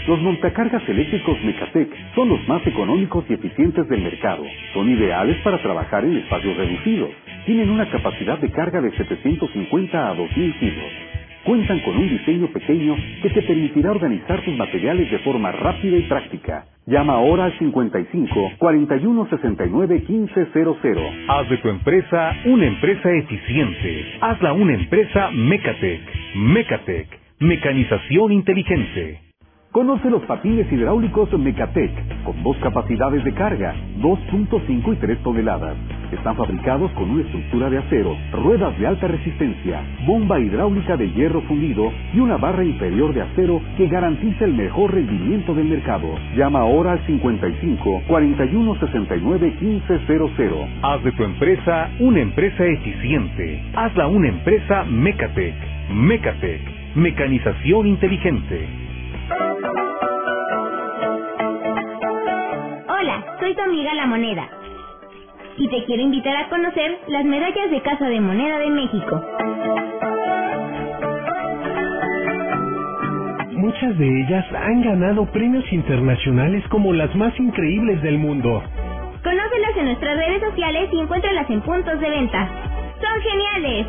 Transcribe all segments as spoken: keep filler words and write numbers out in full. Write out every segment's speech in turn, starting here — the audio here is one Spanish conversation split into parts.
Los montacargas eléctricos Mecatec son los más económicos y eficientes del mercado. Son ideales para trabajar en espacios reducidos. Tienen una capacidad de carga de setecientos cincuenta a dos mil kilos. Cuentan con un diseño pequeño que te permitirá organizar tus materiales de forma rápida y práctica. Llama ahora al cincuenta y cinco, cuarenta y uno, sesenta y nueve, quince cero cero. Haz de tu empresa una empresa eficiente. Hazla una empresa Mecatec. Mecatec. Mecanización inteligente. Conoce los patines hidráulicos Mecatec, con dos capacidades de carga, dos punto cinco y tres toneladas. Están fabricados con una estructura de acero, ruedas de alta resistencia, bomba hidráulica de hierro fundido y una barra inferior de acero que garantiza el mejor rendimiento del mercado. Llama ahora al cincuenta y cinco, cuarenta y uno, sesenta y nueve, quince cero cero. Haz de tu empresa una empresa eficiente. Hazla una empresa Mecatec. Mecatec. Mecanización inteligente. Hola, soy tu amiga La Moneda y te quiero invitar a conocer las medallas de Casa de Moneda de México. Muchas de ellas han ganado premios internacionales como las más increíbles del mundo. Conócelas en nuestras redes sociales y encuéntralas en puntos de venta. ¡Son geniales!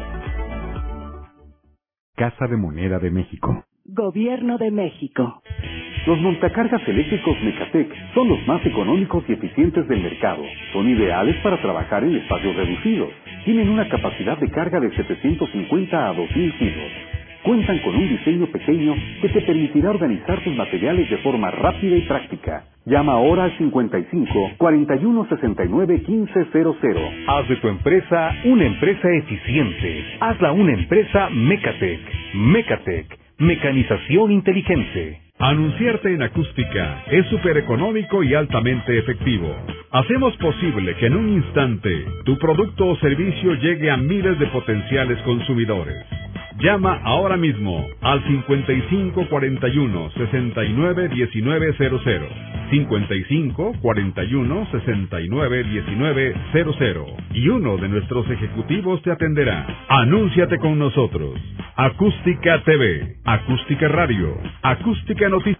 Casa de Moneda de México. Gobierno de México. Los montacargas eléctricos Mecatec son los más económicos y eficientes del mercado. Son ideales para trabajar en espacios reducidos. Tienen una capacidad de carga de setecientos cincuenta a dos mil kilos. Cuentan con un diseño pequeño que te permitirá organizar tus materiales de forma rápida y práctica. Llama ahora al cincuenta y cinco, cuarenta y uno, sesenta y nueve, quince cero cero. Haz de tu empresa una empresa eficiente. Hazla una empresa Mecatec. Mecatec. Mecanización inteligente. Anunciarte en acústica es súper económico y altamente efectivo. Hacemos posible que en un instante tu producto o servicio llegue a miles de potenciales consumidores. Llama ahora mismo al cincuenta y cinco, cuarenta y uno, sesenta y nueve, diecinueve cero cero. cincuenta y cinco, cuarenta y uno, sesenta y nueve, diecinueve cero cero. Y uno de nuestros ejecutivos te atenderá. Anúnciate con nosotros. Acústica T V, Acústica Radio, Acústica Noticias.